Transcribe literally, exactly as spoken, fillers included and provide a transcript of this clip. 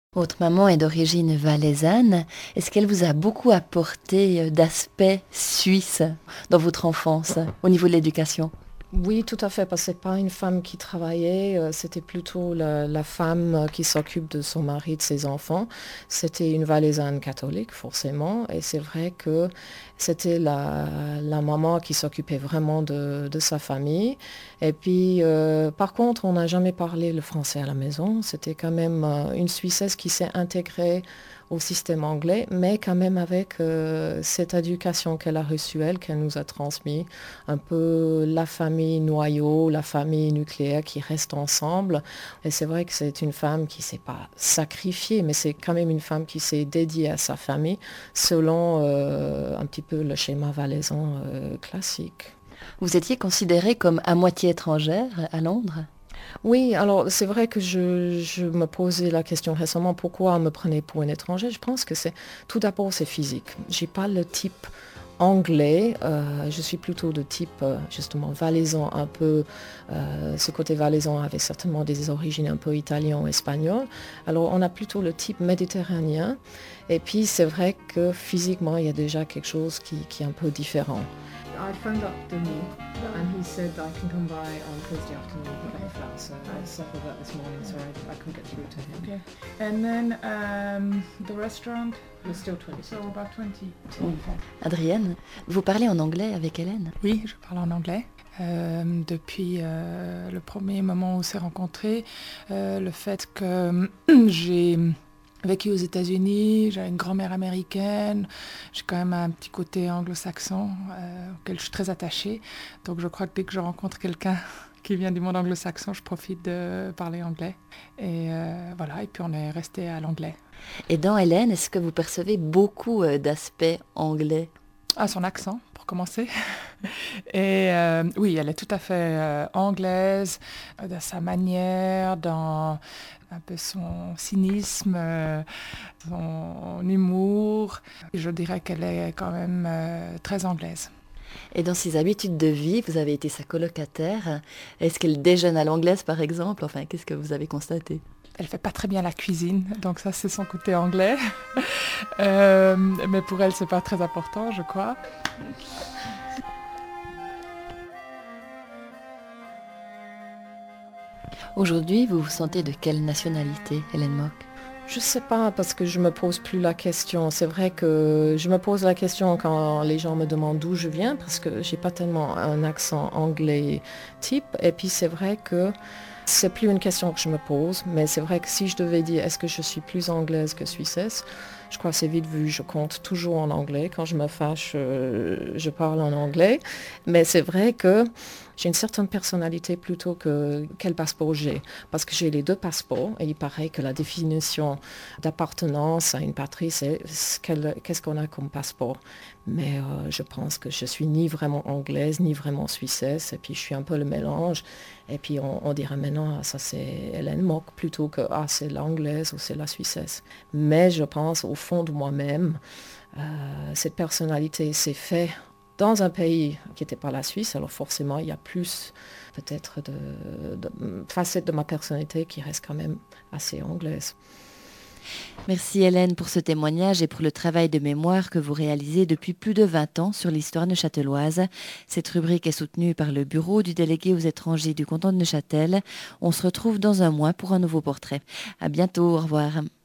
Votre maman est d'origine valaisanne. Est-ce qu'elle vous a beaucoup apporté d'aspects suisses dans votre enfance, au niveau de l'éducation? Oui, tout à fait, parce que c'est pas une femme qui travaillait, euh, c'était plutôt la, la femme qui s'occupe de son mari, de ses enfants. C'était une valaisanne catholique, forcément, et c'est vrai que c'était la, la maman qui s'occupait vraiment de, de sa famille. Et puis, euh, par contre, on n'a jamais parlé le français à la maison. C'était quand même euh, une Suissesse qui s'est intégrée au système anglais, mais quand même avec euh, cette éducation qu'elle a reçue, elle, qu'elle nous a transmise, un peu la famille noyau, la famille nucléaire qui reste ensemble. Et c'est vrai que c'est une femme qui ne s'est pas sacrifiée, mais c'est quand même une femme qui s'est dédiée à sa famille selon euh, un petit peu le schéma valaisan euh, classique. Vous étiez considérée comme à moitié étrangère à Londres? Oui, alors c'est vrai que je, je me posais la question récemment, pourquoi on me prenait pour une étrangère. Je pense que c'est tout d'abord c'est physique. J'ai pas le type anglais, euh, je suis plutôt de type euh, justement valaisan, un peu, euh, ce côté valaisan avait certainement des origines un peu italiennes ou espagnoles. Alors on a plutôt le type méditerranéen. Et puis c'est vrai que physiquement il y a déjà quelque chose qui, qui est un peu différent. I phoned up Denis and he said I can come by on Thursday afternoon at the flat, so I settled that this morning, so I, I couldn't get through to him. Okay. And then um, the restaurant, We're still twenty. so about twenty. Adrienne, vous parlez en anglais avec Hélène? Oui, je parle en anglais. Euh, depuis euh, le premier moment où on s'est rencontrés, euh, le fait que j'ai vécu aux États-Unis, j'ai une grand-mère américaine, j'ai quand même un petit côté anglo-saxon euh, auquel je suis très attachée. Donc je crois que dès que je rencontre quelqu'un qui vient du monde anglo-saxon, je profite de parler anglais. Et euh, voilà, et puis on est resté à l'anglais. Et dans Hélène, est-ce que vous percevez beaucoup euh, d'aspects anglais? Ah, son accent, pour commencer. Et euh, oui, elle est tout à fait euh, anglaise, euh, dans sa manière, dans un peu son cynisme, euh, son humour. Et je dirais qu'elle est quand même euh, très anglaise. Et dans ses habitudes de vie, vous avez été sa colocataire. Est-ce qu'elle déjeune à l'anglaise, par exemple? Enfin, qu'est-ce que vous avez constaté? Elle fait pas très bien la cuisine, donc ça c'est son côté anglais. euh, mais pour elle, c'est pas très important, je crois. Aujourd'hui, vous vous sentez de quelle nationalité, Hélène Mock? Je sais pas parce que je me pose plus la question. C'est vrai que je me pose la question quand les gens me demandent d'où je viens parce que j'ai pas tellement un accent anglais type. Et puis c'est vrai que c'est plus une question que je me pose, mais c'est vrai que si je devais dire est-ce que je suis plus anglaise que suissesse, je crois que c'est vite vu, je compte toujours en anglais. Quand je me fâche, euh, je parle en anglais. Mais c'est vrai que j'ai une certaine personnalité plutôt que quel passeport j'ai. Parce que j'ai les deux passeports et il paraît que la définition d'appartenance à une patrie, c'est qu'est-ce qu'on a comme passeport. Mais euh, je pense que je suis ni vraiment anglaise, ni vraiment suissesse. Et puis je suis un peu le mélange. Et puis on, on dirait maintenant, ah, ça c'est Hélène Mock plutôt que ah, c'est l'anglaise ou c'est la suissesse. Mais je pense au fond de moi-même, euh, cette personnalité s'est faite dans un pays qui n'était pas la Suisse, alors forcément il y a plus peut-être de, de facettes de ma personnalité qui restent quand même assez anglaise. Merci Hélène pour ce témoignage et pour le travail de mémoire que vous réalisez depuis plus de vingt ans sur l'histoire neuchâteloise. Cette rubrique est soutenue par le bureau du délégué aux étrangers du canton de Neuchâtel. On se retrouve dans un mois pour un nouveau portrait. À bientôt, au revoir.